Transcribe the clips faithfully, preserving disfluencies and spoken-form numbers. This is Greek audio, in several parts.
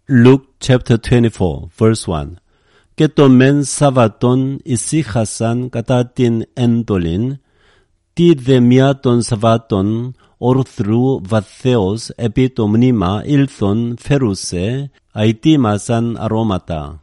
Luke chapter twenty-four, verse one. Και το μεν Σαββατόν ησύχασαν κατά την εντολήν, τι δε μία των Σαββάτων ορθρού βαθέως επί το μνήμα ήλθον φερούσε, αιτήμασαν αρώματα.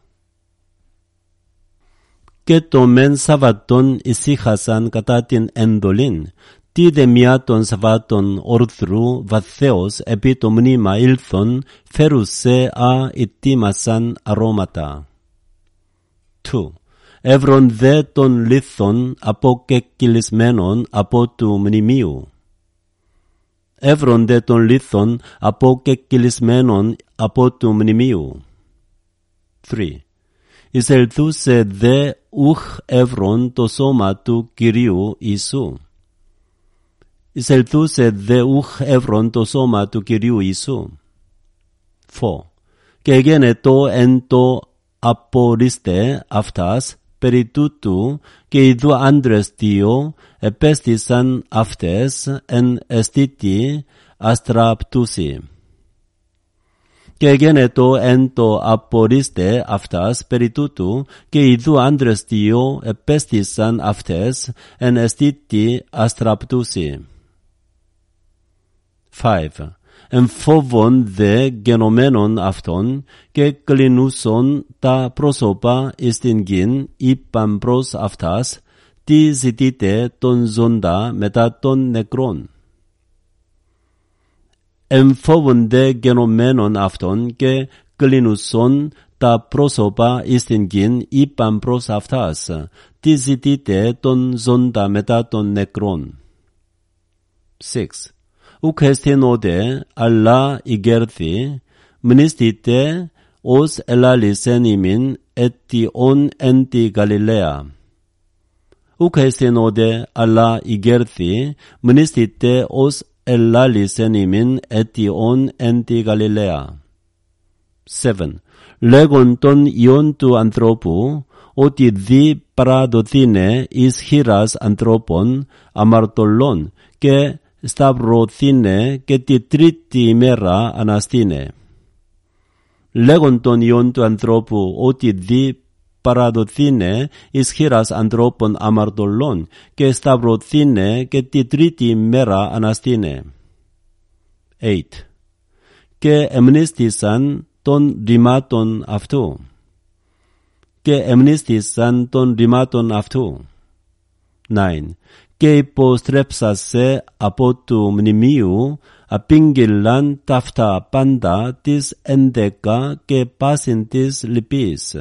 Και το μεν Σαββατόν ησύχασαν κατά την εντολήν, τι δε μία των Σαββάτων ορθρού βαθέως επί το μνήμα ήλθον φερούσε, αιτήμασαν αρώματα. two. Εύρον δε των λίθων αποκεκκυλισμένων από του μνημείου. Εύρον δε των λίθων αποκεκκυλισμένων από του μνημείου. three. Εισελθούσε δε ουχ εύρον το σώμα του Κυρίου Ιησού. Εισελθούσε δε ουχ εύρον το σώμα του Κυρίου Ιησού. four. Και γένετο εν το απορρίστε αυτάς περί τούτου, και οι δυο άντρες δύο επέστησαν αυτές εν αισθήτη αστραπτούσι. Και γένετο εν το απορρίστε αυτάς περί τούτου, και οι δυο άντρες δύο επέστησαν αυτές εν αισθήτη αστραπτούσι. five. Εν φόβον δε γενομένων αυτών, και κλεινούσον τα πρόσωπα εις την γην, είπαν προς αυτάς, τι ζητείτε τον ζώντα μετά των νεκρών. Εν φόβον δε γενομένων αυτών, και κλεινούσον τα πρόσωπα εις την γην, είπαν προς αυτάς, τι ζητείτε τον ζώντα μετά των νεκρών. six. Ουκ εστιν οδε, αλλά ηγέρθη, μνηστείτε ως ελάλησεν ημίν αιτιόν εν τη Γαλιλαία. Ουκ εστιν οδε, αλλά ηγέρθη, μνηστείτε ως ελάλησεν ημίν αιτιόν εν τη Γαλιλαία. seven. Λέγον τον Υιόν του ανθρώπου, ότι δι παραδοθήνε εις χείρας ανθρώπων αμαρτωλών, και σταυρωθήνε και τη τρίτη ημέρα αναστήνε. Λέγον τον Υιόν του ανθρώπου, ότι δι παραδοθήνε εις χείρας ανθρώπων αμαρτωλών, και σταυρωθήνε και τη τρίτη ημέρα αναστήνε. eight. Και εμνήστησαν των ρημάτων αυτού. Και εμνήστησαν των ρημάτων αυτού. nine. Και υποστρέψασε από του μνημείου, απήγγειλαν ταύτα πάντα της ενδέκα και πάσιν της λυπής.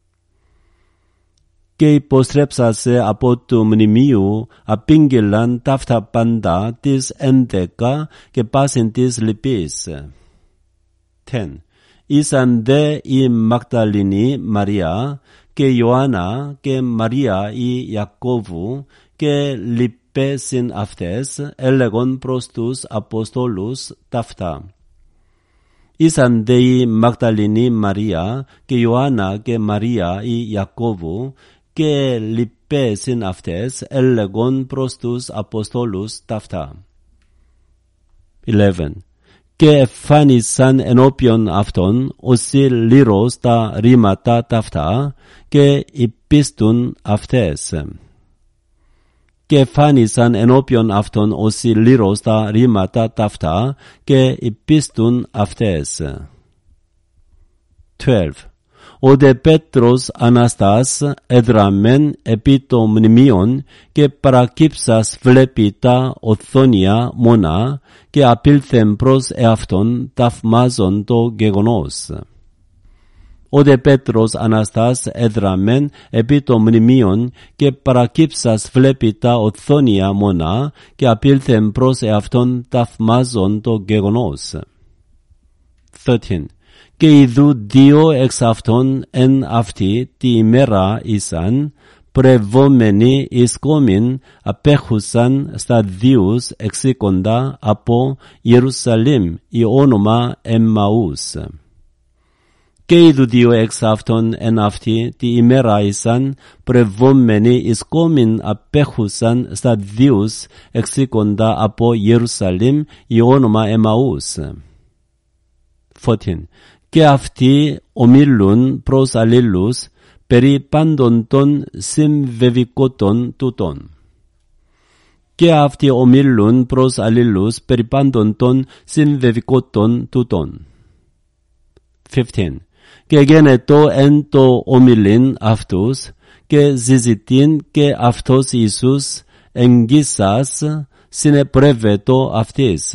Και υποστρέψασε από του μνημείου, απήγγειλαν ταύτα πάντα της ενδέκα και πάσιν της λυπής. ten. Ήσαν δε η Μαγδαληνή Μαρία και Ιωάννα και Μαρία η Ιακώβου, και λυπέσιν αυτές, έλεγον προς τους Αποστόλους ταύτα. Ήσαν δε η Μαγδαληνή Μαρία και Ιωάννα και Μαρία η Ιακώβου, και λυπέσιν αυτές, έλεγον προς τους Αποστόλους ταύτα. eleven. Και εφάνισαν ενώπιον αυτών όσοι λύρος τα ρήματα ταύτα, και υπίστουν αυτές. Και εφάνισαν ενώπιον αυτών όσοι λύρος τα ρήματα ταύτα, και υπίστουν αυτές. twelve. Ο δε Πέτρος Αναστάς εδραμέν επί το μνημείον, και παρακύψας βλέπει τα οθόνια μόνα, και απήλθεν προς εαυτόν ταυμάζον το γεγονός. Ο δε Πέτρος Αναστάς εδραμέν επί το μνημείον, και παρακύψας βλέπει τα οθόνια μόνα, και απήλθεν προς εαυτόν ταυμάζον το γεγονός. thirteen. Και ειδού δύο εξ αυτών εν αυτή τη ημέρα ήσαν, πρεβόμενοι εις κόμην, απέχουσαν σταδίους εξήκοντα από Ιερουσαλήμ, η όνομα Εμμαούς. Και ειδού δύο εξ αυτών εν αυτή τη ημέρα ήσαν, πρεβόμενοι εις κόμην, απέχουσαν σταδίους εξήκοντα από Ιερουσαλήμ, η όνομα Εμμαούς. fourteen. και αυτοί ομίλουν προς αλλήλους περί πάντων των συμβεβικότων τούτων. Και αυτοί ομίλουν προς αλλήλους περί πάντων των συμβεβικότων τούτων. fifteen. Και γένετο εν το ομιλήν αυτούς, και ζητήν και αυτός Ιησούς εγγύσας συνεπρεύετο αυτής.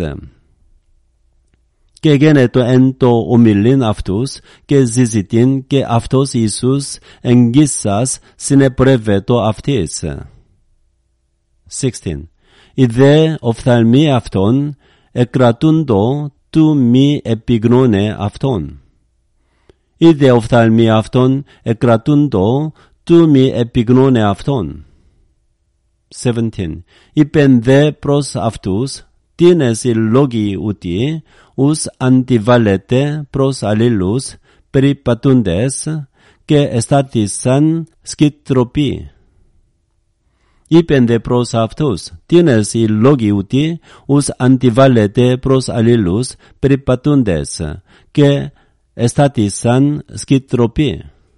Και γένετο εν το ομιλήν αυτούς, και ζητήν και αυτός Ιησούς εγγύσας συνεπρεύετο αυτής. sixteen. Οι δε οφθαλμοί αυτών εκρατούντο του μη επιγνώνε αυτόν. Οι δε οφθαλμοί αυτών εκρατούντο του μη επιγνώνε αυτόν. seventeen. Είπεν δε προς αυτούς, τίνες οι λόγοι ούτι, ους αντιβάλλεται προς αλλήλους περιπατούντες, και εστάτησαν σκητροποί. Είπεν δε προς αυτούς, τίνες οι λόγοι ούτι, ους αντιβάλλεται προς αλλήλους περιπατούντες, και εστάτησαν σκητροποί.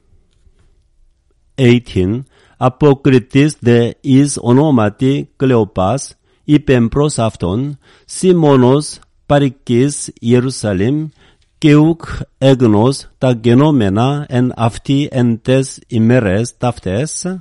eighteen. Αποκριτής δε εις ονόματι Κλεοπάς, είπεν προς αυτόν, Σίμωνος παροικείς Ιερουσαλήμ, και ουκ έγνος τα γενόμενα εν αυτή εν τες ημέρες ταυτές.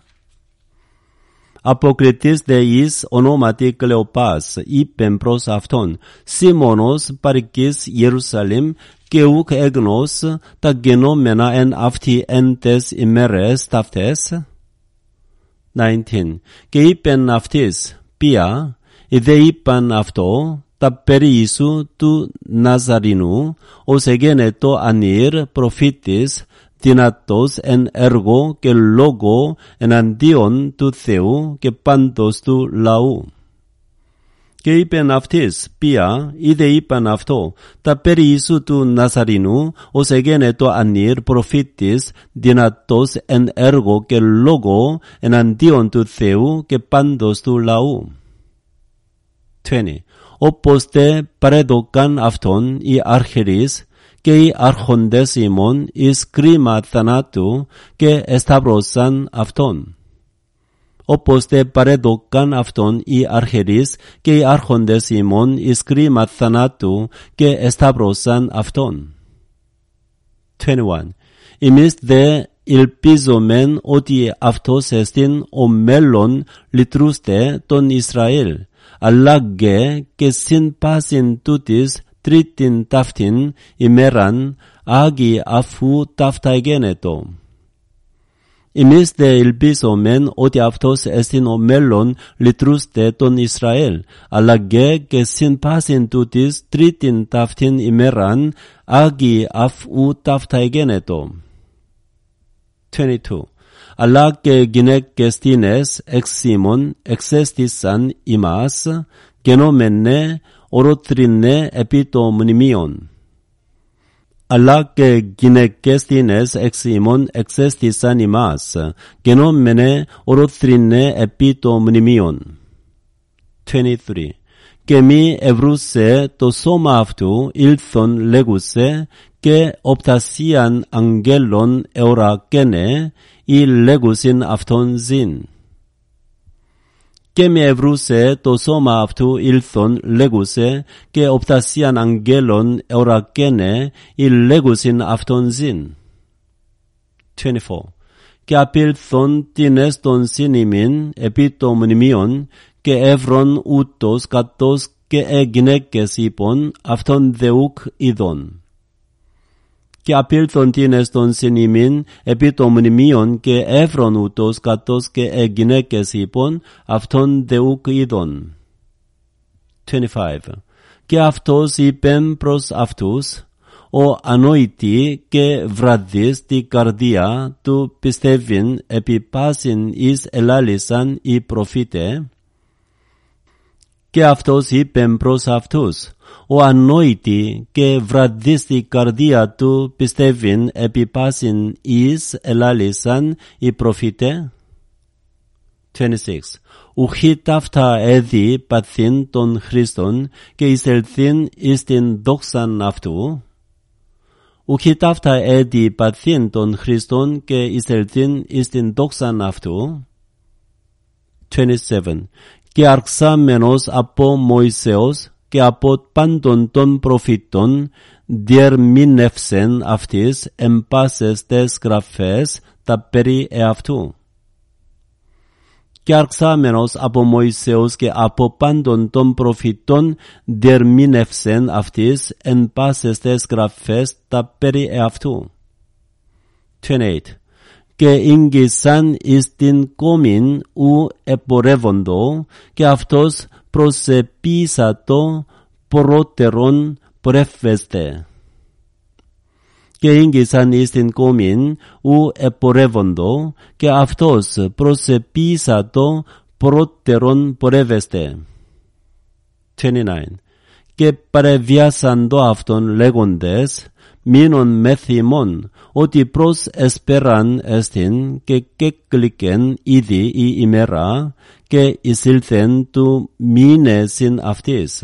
Αποκριτής δε εις ονόματι Κλεοπάς, είπεν προς αυτόν, Σίμωνος παροικείς Ιερουσαλήμ, και ουκ έγνος τα γενόμενα εν αυτή εν τες ημέρες ταυτές. nineteen. Και είπεν αυτής, ποια, δε είπαν αυτό, τα περί Ιησού του Ναζαρινού, ως εγένετο ανήρ προφήτης, δυνατός εν έργο και λόγο εναντίον του Θεού και πάντως του λαού. Και είπεν αυτής, ποια, είδε είπαν αυτό, τα περί Ιησού του Ναζαρινού, ως εγένετο ανήρ προφήτης, δυνατός εν έργο και λόγο εναντίον του Θεού και πάντως του λαού. twenty. Όπως τε παρέδωκαν αυτόν οι αρχιερείς και οι άρχοντες ημών εις κρίμα θανάτου, και εσταύρωσαν αυτόν. Όπως τε παρέδωκαν αυτόν οι αρχιερείς και οι άρχοντες ημών εις κρίμα θανάτου, και εσταύρωσαν αυτόν. twenty-one. Εμείς δε ελπίζομεν ότι αυτός εστιν ο μέλλον λυτρούστε τον Ισραήλ, αλλά γε και συν πάσιν τούτης τρίτην ταύτην ημέραν, άγι αφού ταύτα γένετο. Εμείς δε ελπίζομεν ότι αυτός εστιν ο μέλλον λυτρούστε τον Ισραήλ, αλλά γε και συν πάσιν τούτης τρίτην ταύτην ημέραν, άγι αφού ταύτα γένετο. twenty-two. Αλλά και γυναίκες τίνες εξ ημών εξέστησαν ημάς, γενόμενε ορότρινε επί το μνημείον. Αλλά και γυναίκες τίνες εξ ημών εξέστησαν ημάς, γενόμενε ορότρινε επί το μνημείον. twenty-three. Και μη ευρούσε το σώμα αυτού ήλθον λέγουσε, και οπτασίαν αγγέλων εωρακένε, ή λέγουσιν αυτόν ζήν. Και μη ευρούσε το σώμα αυτού ήλθον λέγουσε, και οπτασίαν αγγέλων εωρακένε, ή λέγουσιν αυτόν ζήν. twenty-four. Και απήλθον τίνες των συνημήν επί το μνημείον, και εύρον ούτως κατός και ε γυναίκες είπον, αυτόν δεούκ ειδών. Και απήλθον τίνες των συνημήν επί το μνημείον, και εύρον ούτως κατός και ε γυναίκες είπον, αυτόν δεούκ ειδών. twenty-five. Και αυτός είπεν προς αυτούς, ο ανόητη και βραδείς τη καρδία του πιστεύειν επί πάσιν εις ελάλησαν οι προφήτε. Και αυτός είπεν προς αυτούς, ο ανόητη και βραδείς τη καρδία του πιστεύειν επί πάσιν εις ελάλησαν οι προφήτε. twenty-six. Ουχή ταύτα έδι παθήν των Χριστών, και εισελθήν εις την δόξαν αυτού. ουκ ταύτα έτη παθήν των Χριστών και εισελθήν εις την δόξαν αυτού. twenty-seven. Και αρξάμενος από Μωυσέως και από πάντων των προφήτων διερμήνευσεν αυτής εν πάσες τες γραφές τα περί εαυτού. Και αρξάμενος από Μωυσέως και από πάντων των προφήτων διερμήνευσεν αυτής εν πάσες τες γραφές τα περί εαυτού. twenty-eight. Και ήγγισαν εις την κόμην ου επορεύοντο και αυτός προσεπίσατο πρώτερον πορεύεστε. Και ήγγισαν εις την κόμην ου επορεύοντο και αυτός προσεπίσατο πρώτερον πορεύεστε. twenty-nine. Και παρεβιάσαν το αυτόν λέγοντες, μείνον μεθ ημών, ότι προς εσπέραν εστιν και κεκλικεν ήδη η ημέρα και εισήλθεν του μήνεσιν αυτής.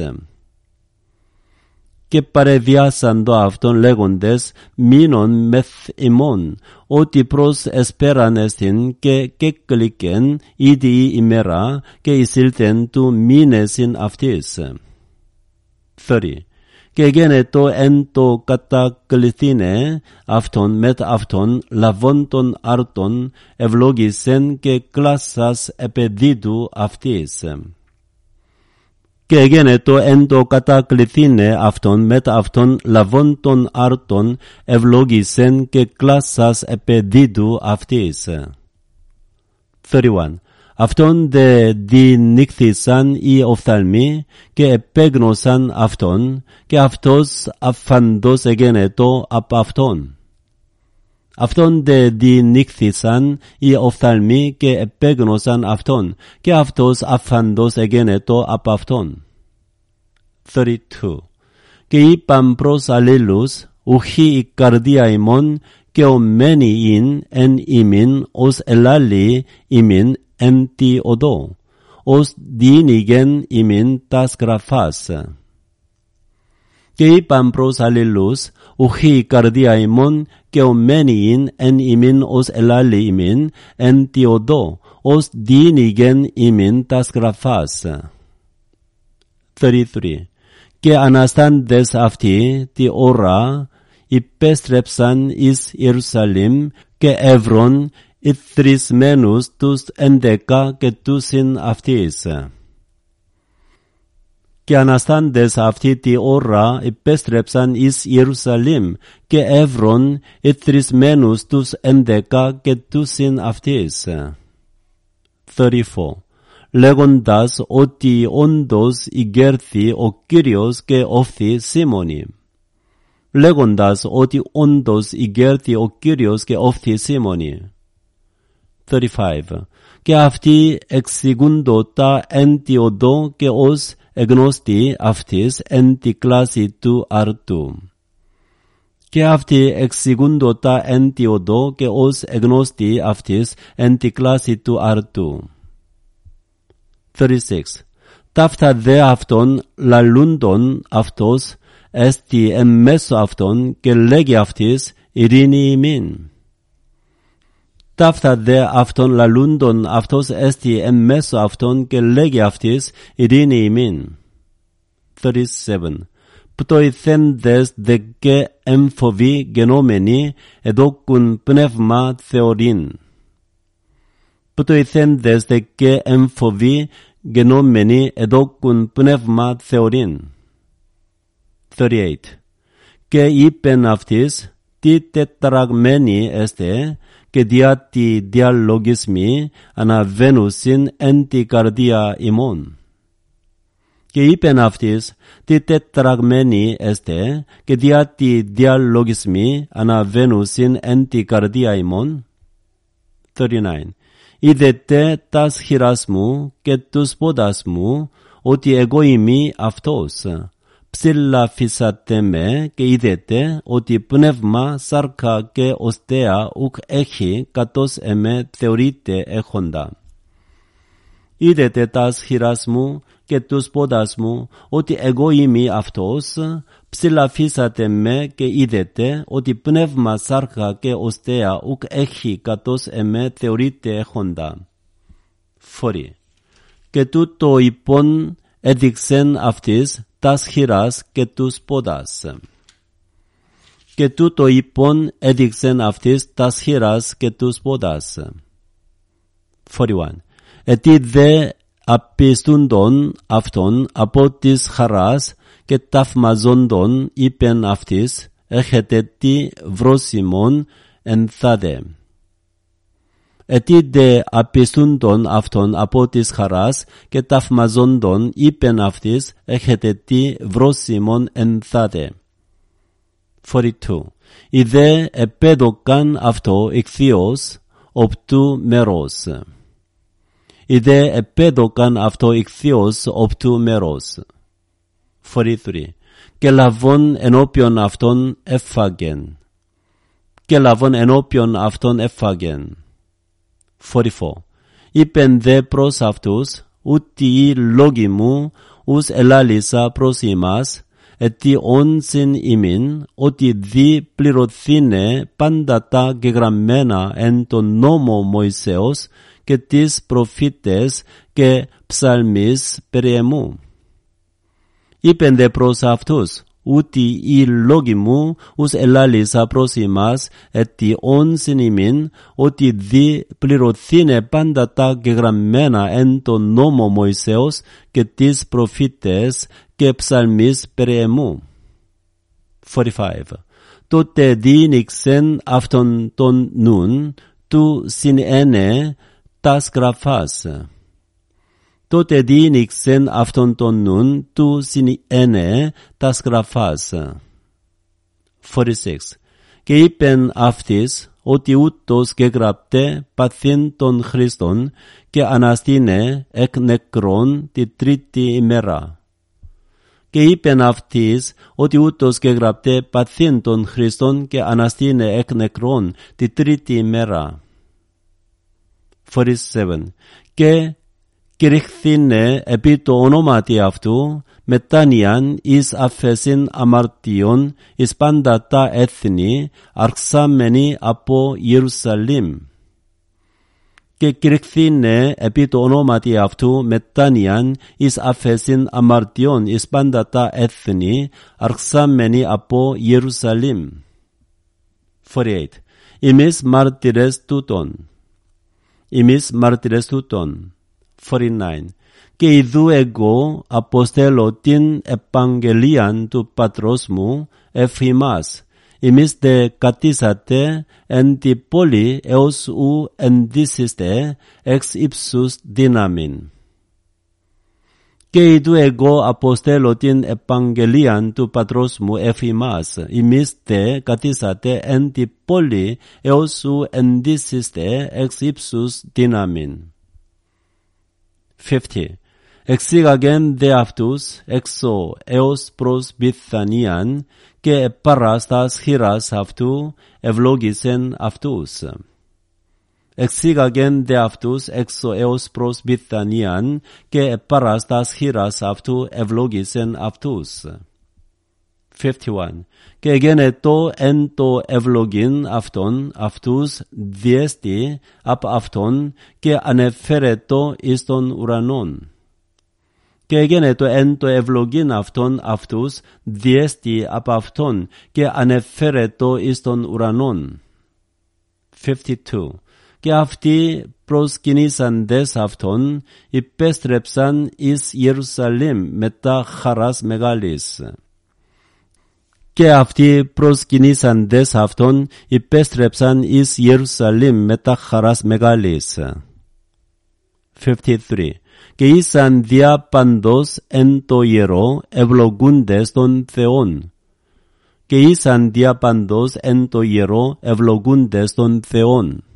Και παρεβιάσαν το αυτόν λέγοντες, μείνον μεθ ημών, ότι προς εσπέραν εστιν και κεκλικεν ήδη η ημέρα και εισήλθεν του μήνεσιν αυτής. thirty. Και γένετο εν το κατακληθήνε αυτον μετ αυτον λαβόντων άρτων ευλόγησεν και κλάσσας επεδίδου αυτής. Και γένετο εν το κατακληθήνε αυτον μετ αυτον λαβόντων άρτων ευλόγησεν και κλάσσας επεδίδου αυτής. thirty-one. Αυτόν δε δινύχθησαν οι οφθαλμοί και επέγνωσαν αυτόν και αυτός αφαντός εγένετο απ' αυτόν. Αυτόν δε δινύχθησαν οι οφθαλμοί και επέγνωσαν αυτόν και αυτός αφαντός εγένετο απ' αυτόν. thirty-two. Και είπαν προς αλλήλους, ουχή η καρδία ημών και ομένη ειν εν ημίν ως ελάλη ημίν εν τη οδό, ως διήνυγεν ημίν τας γραφάς. Και είπαν προς αλλήλους, ουχή η καρδία ημών και ομένη ειν εν ημίν ως ελάλη ημίν εν τη οδό, ως διήνυγεν ημίν τας γραφάς. thirty-three. Και αναστάντες αυτοί τη ώρα υπέστρεψαν εις Ιερουσαλήμ και εύρων ηθρισμένους τους ενδέκα και τούσιν αυτής. Και αναστάντες αυτή τη ώρα επέστρεψαν εις Ιερουσαλήμ και εύρων ηθρισμένους τους ενδέκα και τούσιν αυτής. thirty-four. Λέγοντας ότι όντως ηγέρθη ο Κύριος και όφθη Σίμωνη. Λέγοντας ότι όντως ηγέρθη ο Κύριος και όφθη Σίμωνη. thirty-five. Και αυτοί εξηγούντο τα εν τη οδό και ως εγνώστη αυτής εν τη κλάση του αρτού. Και αυτοί εξηγούντο τα εν τη οδό και ως εγνώστη αυτής εν τη κλάση του αρτού. thirty-six. Ταύτα δε αυτόν λαλούντον αυτός έστι εν μέσω αυτόν και λέγει αυτής ειρήνη ημίν. Ταύτα δε αυτόν λαλούντον αυτός έστι εν μέσω αυτόν και λέγει αυτής ειρήνη ημίν. thirty-seven. Πτωηθέντες δε και εμφοβοί γενόμενοι εδόκουν πνεύμα θεωρήν. Πτωηθέντες δε και εμφοβοί γενόμενοι εδόκουν πνεύμα θεωρήν. thirty-eight. Και είπεν αυτής, τι τετραγμένη εστε, και διά τη διαλογισμοί αναβαίνουσιν εν τη καρδία ημών. Και είπεν αυτής, τι τετραγμένη εστε, και διά τη διαλογισμοί αναβαίνουσιν εν τη καρδία ημών. thirty-nine. Είδετε τας χειράς μου και τους πόδας μου, ότι εγώ είμαι αυτός. Ψηλά φυσάτε με και είδετε ότι πνεύμα, σάρκα και οστέα ουκ έχει κατός εμέ θεωρείται έχοντα. Είδετε τας χειράς μου και τους πόδας μου ότι εγώ είμαι αυτός, ψηλαφίσατε με και είδετε ότι πνεύμα σάρκα και οστέα ουκ έχει κατός εμέ θεωρείται έχοντα. Φορεί. Και τούτο υπόν έδειξεν αυτής τας χειράς και τους πόδας. Και τούτο υπόν έδειξεν αυτής τας χειράς και τους πόδας. φορty one. Ετί δε απιστούντον αυτον από της χαράς και ταυμαζόντων είπεν αυτής, έχετε τι βρόσιμον ενθάδε. Ετί δε απιστούντον αυτον από της χαράς και ταυμαζόντων είπεν αυτής, έχετε τι βρόσιμον ενθάδε. φορty two. Ιδέ επέδωκαν αυτό ηχθείος οπτού μέρος. Ιδέ επέδωκαν αυτό ηχθείος οπτού μέρος. φορty three. Και λαβών ενώπιον αυτόν έφαγεν. Και λαβών ενώπιον αυτόν έφαγεν. φορty four. Είπεν δε προς αυτούς, ούτι οι λόγοι μου, ους ελάλησα προς ημάς, ετί όνσιν ημίν, ότι δι πληρωθήνε πάντα τα γεγραμμένα εν τον νόμο Μωυσέως και τις προφήτες και ψαλμείς περί εμού. Είπεν δε προς αυτούς, ούτι οι λόγοι μου ους ελάλησα προς ημάς, ετί όνσιν ημίν, ότι δι πληρωθήνε πάντα τα γεγραμμένα εν τον νόμο Μωυσέως και τις προφήτες και ψαλμείς περί εμού. φορty five. Τότε διήνυξεν αυτον τον νουν του συνένε τας γραφάς. Τότε διήνυξεν αυτον τον νουν του συνένε τας γραφάς. φορty six. Και είπεν αυτής ότι ούτως γεγραπτέ παθήν των Χριστών και αναστήνε εκ νεκρών τη τρίτη ημέρα. Και είπεν αυτής ότι ούτως γεγραπτέ παθήν των Χριστών και αναστήνε εκ νεκρών τη τρίτη ημέρα. φορty seven. Και κηρυχθήνε επί το ονόματι αυτού μετάνοιαν εις αφέσιν αμαρτίων εις πάντα τα έθνη αρξάμενοι από Ιερουσαλήμ. Και κηρυχθήνε επί το ονόματι αυτού μετάνοιαν εις αφέσιν αμαρτίων εις πάντα τα έθνη αρξάμενοι από Ιερουσαλήμ. φορty eight. Ημείς μάρτυρες τούτων. Ημείς μάρτυρες τούτων. φορty nine. Και ιδού εγώ αποστέλω την επαγγελίαν του πατρός μου εφ' ημάς. Ημείς δε κατήσατε εν τη πόλη έως ου ενδύσιστε εξ ύψους δύναμιν. Και ιδού εγώ αποστέλω την επαγγελίαν του πατρός μου εφ' ημάς. Ημείς δε κατήσατε εν τη πόλη έως ου ενδύσιστε εξ ύψους δύναμιν. fifty. Εξήγαγεν δε αυτούς έξω έως προς Βηθανίαν και παράστας χειράς αυτού ευλόγησεν αυτούς. Εξήγαγεν δε αυτούς έξω έως προς Βηθανίαν και παράστας χειράς αυτού ευλόγησεν αυτούς. fifty one. Και γένετο εν το ευλογήν αυτον αυτούς διέστη απ' αυτον και ανεφέρετο εις τον ουρανόν. Και γένετο εν το ευλογήν αυτον αυτούς διέστη απ' αυτον και ανεφέρετο εις τον ουρανόν. fifty two. Και αυτοί προσκυνήσαντες αυτον υπέστρεψαν εις Ιερουσαλήμ μετά χαράς μεγάλης. Και αυτοί προσκυνήσαντες αυτον υπέστρεψαν εις Ιερουσαλήμ μετά χαράς μεγάλης. fifty three. Και ήσαν δια παντός εν το ιερό ευλογούντες των Θεών. Και ήσαν δια παντός εν το ιερό ευλογούντες των Θεών.